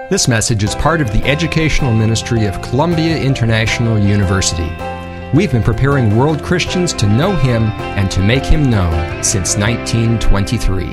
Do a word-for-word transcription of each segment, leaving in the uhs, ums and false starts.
This message is part of the educational ministry of Columbia International University. We've been preparing world Christians to know Him and to make Him known since nineteen twenty-three.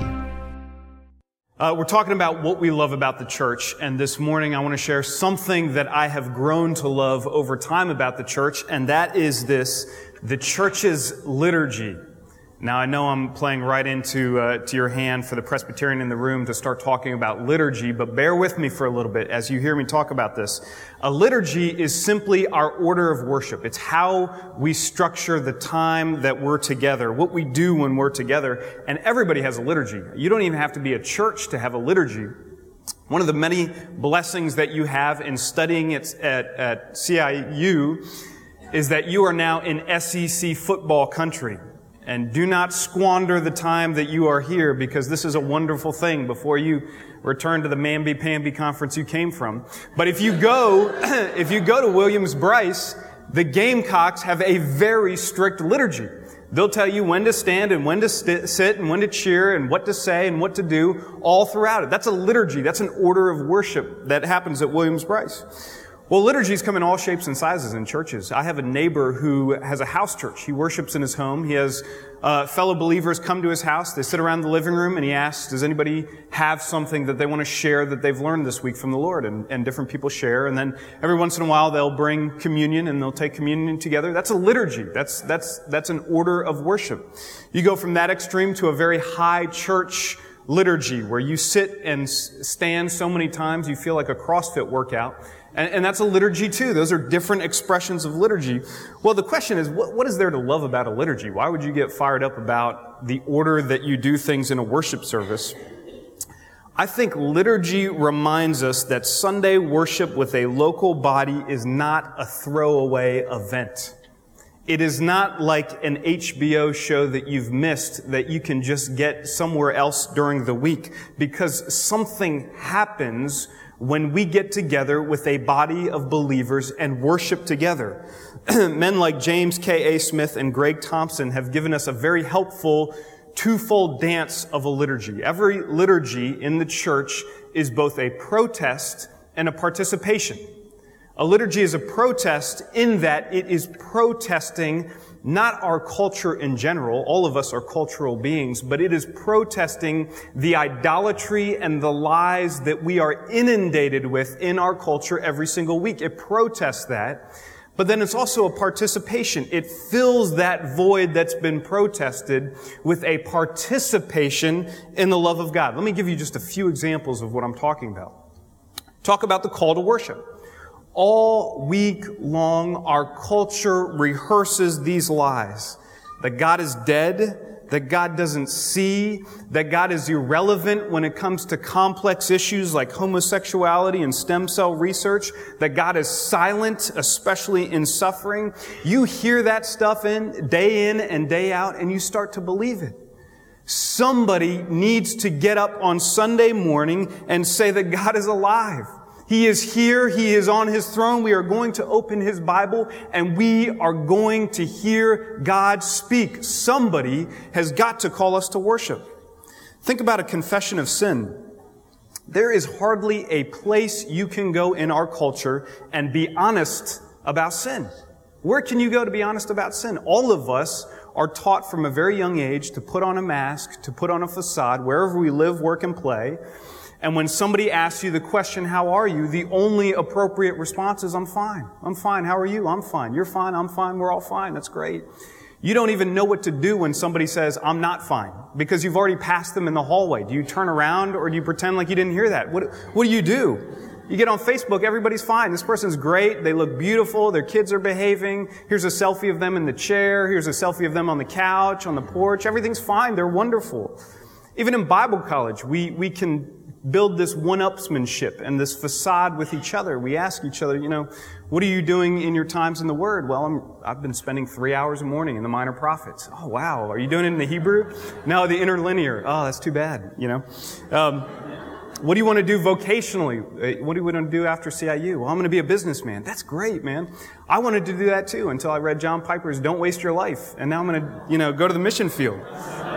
Uh, we're talking about what we love about the church, and this morning I want to share something that I have grown to love over time about the church, and that is this, the church's liturgy. Now, I know I'm playing right into uh, to your hand for the Presbyterian in the room to start talking about liturgy, but bear with me for a little bit as you hear me talk about this. A liturgy is simply our order of worship. It's how we structure the time that we're together, what we do when we're together, and everybody has a liturgy. You don't even have to be a church to have a liturgy. One of the many blessings that you have in studying at, at, at C I U is that you are now in S E C football country. And do not squander the time that you are here, because this is a wonderful thing before you return to the mamby-pamby conference you came from. But if you go, if you go to Williams-Brice, the Gamecocks have a very strict liturgy. They'll tell you when to stand and when to st- sit and when to cheer and what to say and what to do all throughout it. That's a liturgy. That's an order of worship that happens at Williams-Brice. Well, liturgies come in all shapes and sizes in churches. I have a neighbor who has a house church. He worships in his home. He has uh, fellow believers come to his house. They sit around the living room and he asks, does anybody have something that they want to share that they've learned this week from the Lord? And, and different people share. And then every once in a while they'll bring communion and they'll take communion together. That's a liturgy. That's, that's, that's an order of worship. You go from that extreme to a very high church liturgy where you sit and stand so many times you feel like a CrossFit workout. And, and that's a liturgy too. Those are different expressions of liturgy. Well, the question is, what, what is there to love about a liturgy? Why would you get fired up about the order that you do things in a worship service? I think liturgy reminds us that Sunday worship with a local body is not a throwaway event. It is not like an H B O show that you've missed that you can just get somewhere else during the week, because something happens when we get together with a body of believers and worship together. Men like James K A. Smith and Greg Thompson have given us a very helpful twofold dance of a liturgy. Every liturgy in the church is both a protest and a participation. A liturgy is a protest in that it is protesting not our culture in general. All of us are cultural beings, but it is protesting the idolatry and the lies that we are inundated with in our culture every single week. It protests that. But then it's also a participation. It fills that void that's been protested with a participation in the love of God. Let me give you just a few examples of what I'm talking about. Talk about the call to worship. All week long, our culture rehearses these lies. That God is dead, that God doesn't see, that God is irrelevant when it comes to complex issues like homosexuality and stem cell research, that God is silent, especially in suffering. You hear that stuff in day in and day out, and you start to believe it. Somebody needs to get up on Sunday morning and say that God is alive. He is here. He is on His throne. We are going to open His Bible and we are going to hear God speak. Somebody has got to call us to worship. Think about a confession of sin. There is hardly a place you can go in our culture and be honest about sin. Where can you go to be honest about sin? All of us are taught from a very young age to put on a mask, to put on a facade, wherever we live, work, and play. And when somebody asks you the question, how are you? The only appropriate response is, I'm fine. I'm fine. How are you? I'm fine. You're fine. I'm fine. We're all fine. That's great. You don't even know what to do when somebody says, I'm not fine, because you've already passed them in the hallway. Do you turn around or do you pretend like you didn't hear that? What, what do you do? You get on Facebook, everybody's fine. This person's great. They look beautiful. Their kids are behaving. Here's a selfie of them in the chair. Here's a selfie of them on the couch, on the porch. Everything's fine. They're wonderful. Even in Bible college, we, we can build this one-upsmanship and this facade with each other. We ask each other, you know, what are you doing in your times in the Word? Well, I'm, I've been spending three hours a morning in the Minor Prophets. Oh, wow. Are you doing it in the Hebrew? No, the interlinear. Oh, that's too bad, you know. Um, what do you want to do vocationally? What do you want to do after C I U? Well, I'm going to be a businessman. That's great, man. I wanted to do that too until I read John Piper's Don't Waste Your Life. And now I'm going to, you know, go to the mission field.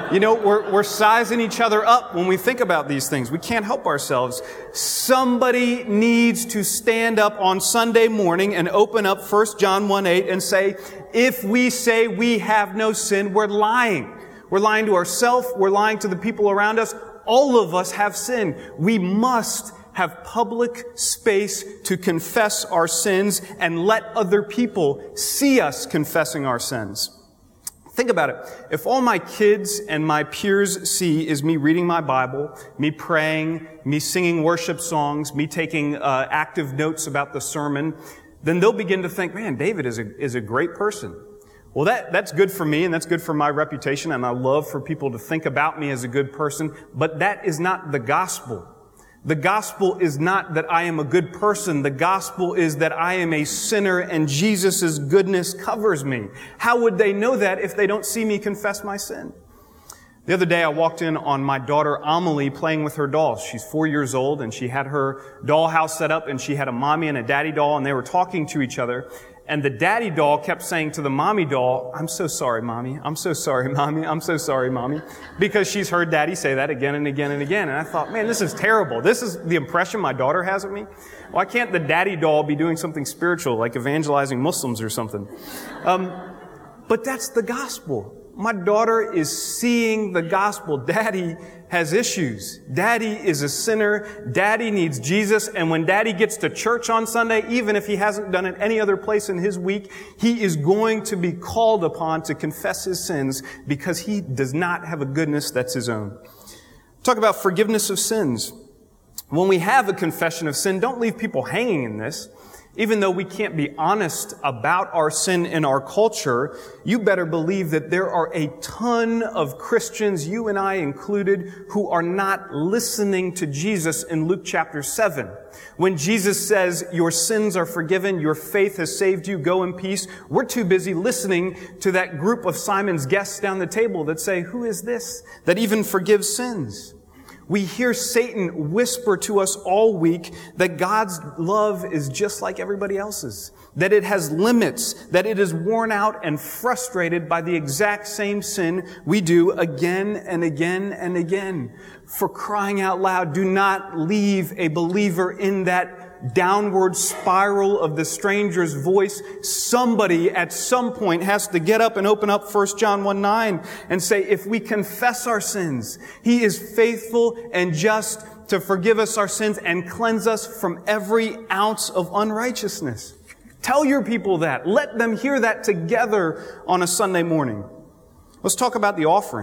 You know, we're, we're sizing each other up when we think about these things. We can't help ourselves. Somebody needs to stand up on Sunday morning and open up First John one eight and say, if we say we have no sin, we're lying. We're lying to ourselves. We're lying to the people around us. All of us have sin. We must have public space to confess our sins and let other people see us confessing our sins. Think about it. If all my kids and my peers see is me reading my Bible, me praying, me singing worship songs, me taking uh, active notes about the sermon, then they'll begin to think, man, David is a, is a great person. Well, that, that's good for me and that's good for my reputation, and I love for people to think about me as a good person, but that is not the gospel. The gospel is not that I am a good person. The gospel is that I am a sinner and Jesus' goodness covers me. How would they know that if they don't see me confess my sin? The other day I walked in on my daughter Amelie playing with her dolls. She's four years old and she had her dollhouse set up and she had a mommy and a daddy doll and they were talking to each other. And the daddy doll kept saying to the mommy doll, I'm so sorry, mommy. I'm so sorry, mommy. I'm so sorry, mommy. Because she's heard daddy say that again and again and again. And I thought, man, this is terrible. This is the impression my daughter has of me. Why can't the daddy doll be doing something spiritual, like evangelizing Muslims or something? Um, but that's the gospel. My daughter is seeing the gospel. Daddy has issues. Daddy is a sinner. Daddy needs Jesus. And when Daddy gets to church on Sunday, even if he hasn't done it any other place in his week, he is going to be called upon to confess his sins because he does not have a goodness that's his own. Talk about forgiveness of sins. When we have a confession of sin, don't leave people hanging in this. Even though we can't be honest about our sin in our culture, you better believe that there are a ton of Christians, you and I included, who are not listening to Jesus in Luke chapter seven. When Jesus says, your sins are forgiven, your faith has saved you, go in peace, we're too busy listening to that group of Simon's guests down the table that say, who is this that even forgives sins? We hear Satan whisper to us all week that God's love is just like everybody else's, that it has limits, that it is worn out and frustrated by the exact same sin we do again and again and again. For crying out loud, do not leave a believer in that downward spiral of the stranger's voice. Somebody at some point has to get up and open up First John one nine and say, if we confess our sins, He is faithful and just to forgive us our sins and cleanse us from every ounce of unrighteousness. Tell your people that. Let them hear that together on a Sunday morning. Let's talk about the offering.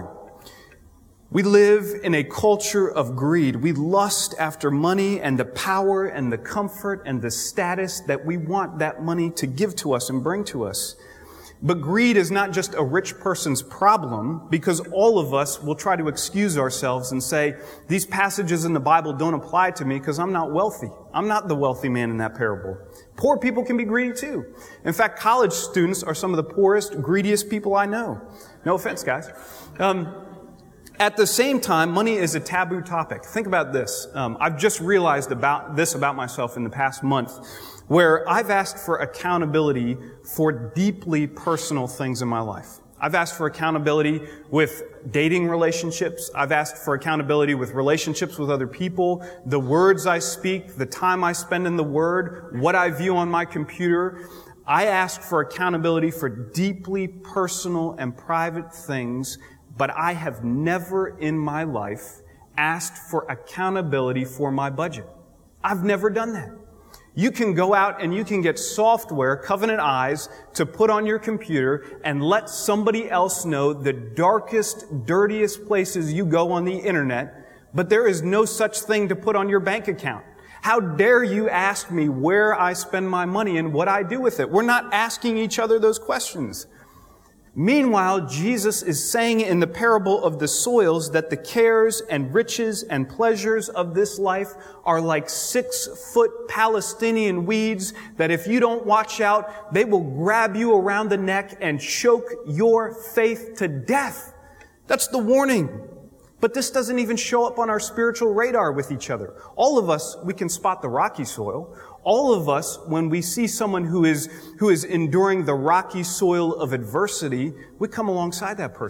We live in a culture of greed. We lust after money and the power and the comfort and the status that we want that money to give to us and bring to us. But greed is not just a rich person's problem, because all of us will try to excuse ourselves and say, these passages in the Bible don't apply to me because I'm not wealthy. I'm not the wealthy man in that parable. Poor people can be greedy too. In fact, college students are some of the poorest, greediest people I know. No offense, guys. Um, At the same time, money is a taboo topic. Think about this. Um, I've just realized about this about myself in the past month, where I've asked for accountability for deeply personal things in my life. I've asked for accountability with dating relationships. I've asked for accountability with relationships with other people, the words I speak, the time I spend in the Word, what I view on my computer. I ask for accountability for deeply personal and private things. But I have never in my life asked for accountability for my budget. I've never done that. You can go out and you can get software, Covenant Eyes, to put on your computer and let somebody else know the darkest, dirtiest places you go on the internet, but there is no such thing to put on your bank account. How dare you ask me where I spend my money and what I do with it? We're not asking each other those questions. Meanwhile, Jesus is saying in the parable of the soils that the cares and riches and pleasures of this life are like six-foot Palestinian weeds that if you don't watch out, they will grab you around the neck and choke your faith to death. That's the warning. But this doesn't even show up on our spiritual radar with each other. All of us, we can spot the rocky soil. All of us, when we see someone who is, who is enduring the rocky soil of adversity, we come alongside that person.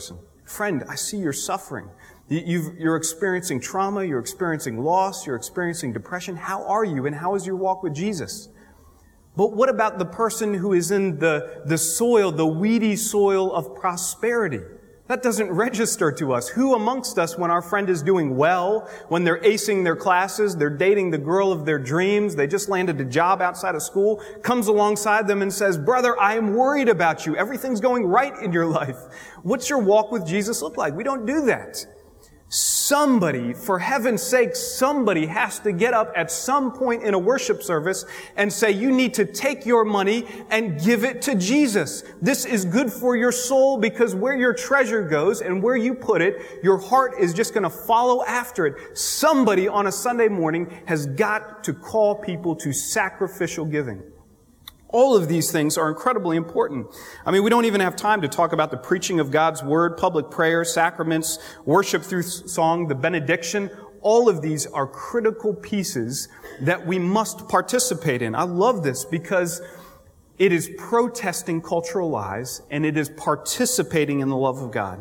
Friend, I see you're suffering. You've, you're experiencing trauma, you're experiencing loss, you're experiencing depression. How are you, and how is your walk with Jesus? But what about the person who is in the, the soil, the weedy soil of prosperity? That doesn't register to us. Who amongst us, when our friend is doing well, when they're acing their classes, they're dating the girl of their dreams, they just landed a job outside of school, comes alongside them and says, brother, I am worried about you. Everything's going right in your life. What's your walk with Jesus look like? We don't do that. Somebody, for heaven's sake, somebody has to get up at some point in a worship service and say, you need to take your money and give it to Jesus. This is good for your soul, because where your treasure goes and where you put it, your heart is just going to follow after it. Somebody on a Sunday morning has got to call people to sacrificial giving. All of these things are incredibly important. I mean, we don't even have time to talk about the preaching of God's Word, public prayer, sacraments, worship through song, the benediction. All of these are critical pieces that we must participate in. I love this because it is protesting cultural lies and it is participating in the love of God.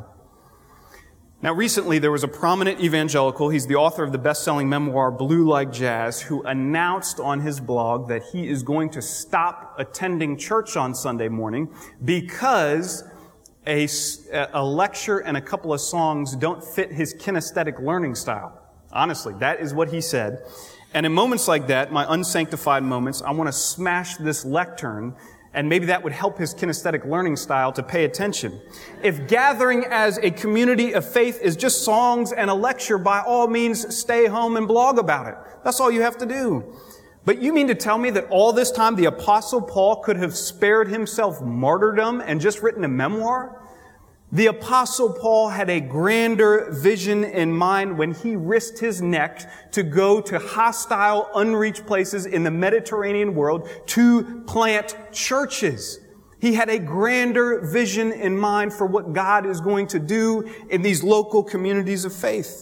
Now, recently, there was a prominent evangelical, he's the author of the best-selling memoir, Blue Like Jazz, who announced on his blog that he is going to stop attending church on Sunday morning because a, a lecture and a couple of songs don't fit his kinesthetic learning style. Honestly, that is what he said. And in moments like that, my unsanctified moments, I want to smash this lectern, and maybe that would help his kinesthetic learning style to pay attention. If gathering as a community of faith is just songs and a lecture, by all means, stay home and blog about it. That's all you have to do. But you mean to tell me that all this time the Apostle Paul could have spared himself martyrdom and just written a memoir? The Apostle Paul had a grander vision in mind when he risked his neck to go to hostile, unreached places in the Mediterranean world to plant churches. He had a grander vision in mind for what God is going to do in these local communities of faith.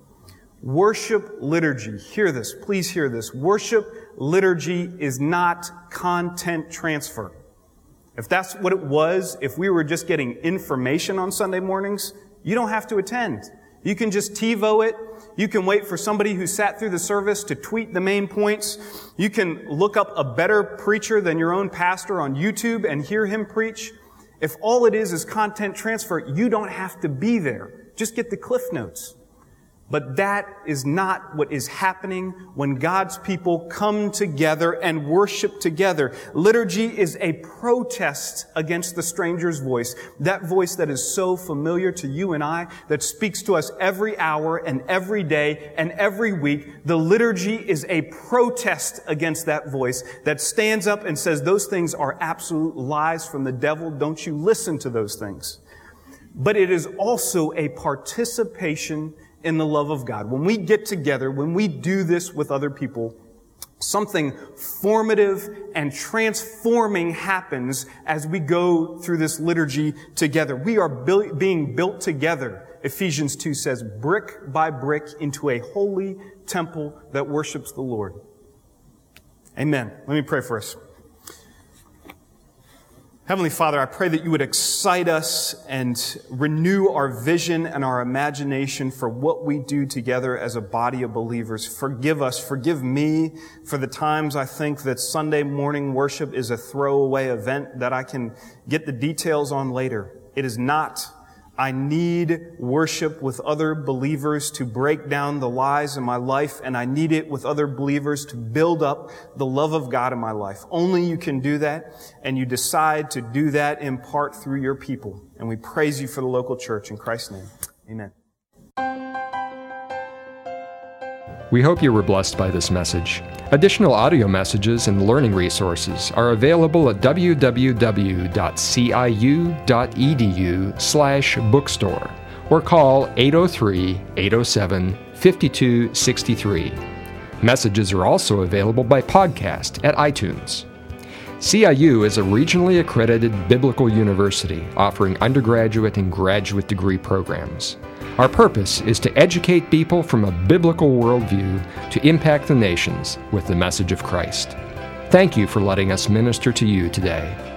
Worship liturgy. Hear this. Please hear this. Worship liturgy is not content transfer. If that's what it was, if we were just getting information on Sunday mornings, you don't have to attend. You can just TiVo it. You can wait for somebody who sat through the service to tweet the main points. You can look up a better preacher than your own pastor on YouTube and hear him preach. If all it is is content transfer, you don't have to be there. Just get the Cliff Notes. But that is not what is happening when God's people come together and worship together. Liturgy is a protest against the stranger's voice. That voice that is so familiar to you and I, that speaks to us every hour and every day and every week. The liturgy is a protest against that voice that stands up and says, those things are absolute lies from the devil. Don't you listen to those things. But it is also a participation in the love of God. When we get together, when we do this with other people, something formative and transforming happens as we go through this liturgy together. We are bu- being built together, Ephesians two says, brick by brick into a holy temple that worships the Lord. Amen. Let me pray for us. Heavenly Father, I pray that you would excite us and renew our vision and our imagination for what we do together as a body of believers. Forgive us, forgive me for the times I think that Sunday morning worship is a throwaway event that I can get the details on later. It is not. I need worship with other believers to break down the lies in my life, and I need it with other believers to build up the love of God in my life. Only you can do that, and you decide to do that in part through your people. And we praise you for the local church in Christ's name. Amen. We hope you were blessed by this message. Additional audio messages and learning resources are available at w w w dot c i u dot e d u slash bookstore or call eight oh three, eight oh seven, five two six three. Messages are also available by podcast at iTunes. C I U is a regionally accredited biblical university offering undergraduate and graduate degree programs. Our purpose is to educate people from a biblical worldview to impact the nations with the message of Christ. Thank you for letting us minister to you today.